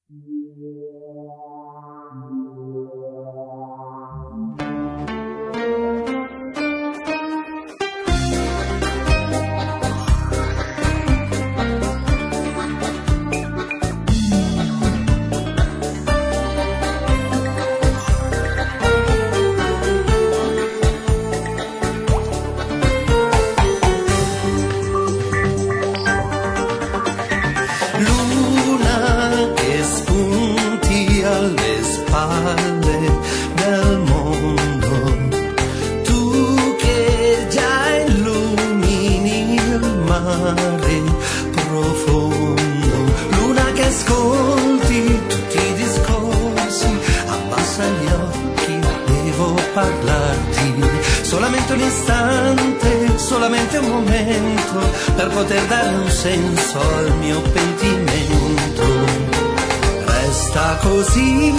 Luna che spunti alle spalle del mondo, tu che già illumini il mare profondo. Luna che ascolti tutti i discorsi, abbassa gli occhi, devo parlarti. Solamente un istante, solamente un momento, per poter dare un senso al mio pentimento. Resta così,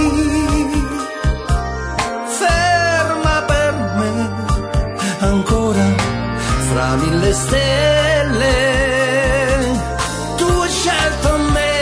ferma per me, ancora fra mille stelle. Tu hai scelto me.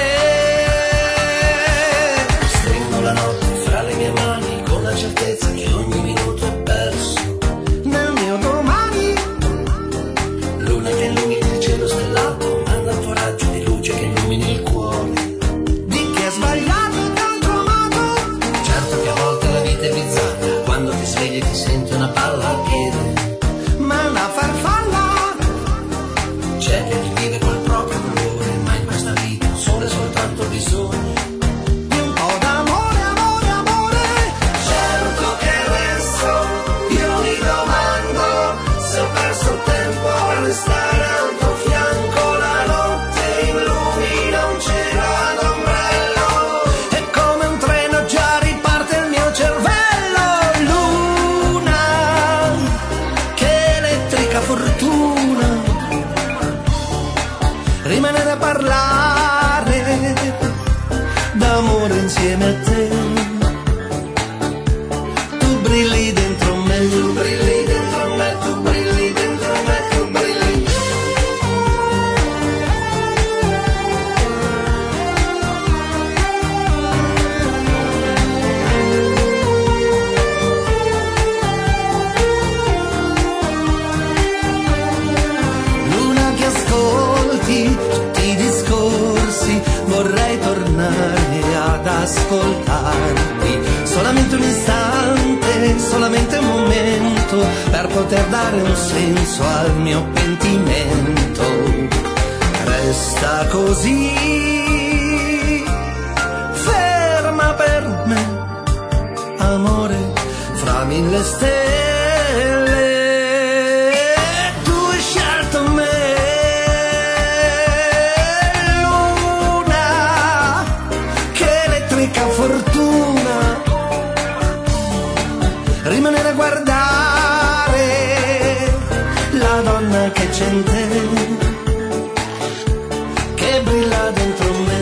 Stringo la notte fra le mie mani con la certezza che ogni minuto è perso nel mio domani. Luna che illumini il cielo stellato, manda il tuo raggio di luce che illumini il cuore di chi ha sbagliato e tanto amato. Certo che a volte la vita è bizzarra, quando ti svegli ti senti una palla al piede, ma una farfalla. C'è chi vive col proprio colore, ma in questa vita solo e soltanto bisogno di un po' d'amore, amore, amore. Certo che adesso io mi domando se ho perso tempo a restare al tuo fianco. La notte illumina un cielo ad ombrello e come un treno già riparte il mio cervello. Luna, che elettrica fortuna rimanere a parlare d'amore insieme a te. Tu brilli dentro me, tu brilli dentro me, tu brilli dentro me, tu brilli. Luna che ascolti tutti i discorsi, vorrei tornare ad ascoltarti. Solamente un istante, solamente un momento, per poter dare un senso al mio pentimento. Resta così, ferma per me, amore, fra mille stelle. Tu hai scelto me. Luna, che elettrica fortuna rimanere a guardare la donna che c'è in te, che brilla dentro me.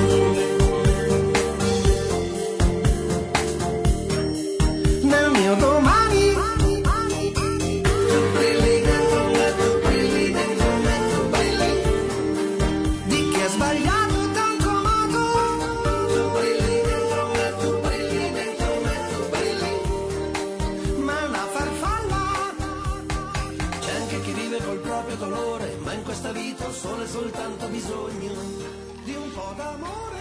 Nel mio domani, tu brilli dentro me, tu brilli dentro me, tu brilli di chi ha sbagliato e tanto amato. Tu brilli dentro me, tu brilli dentro me, tu brilli, ma una farfalla. C'è anche chi vive col proprio dolore, ma in questa vita ho solo e soltanto bisogno di un po' d'amore.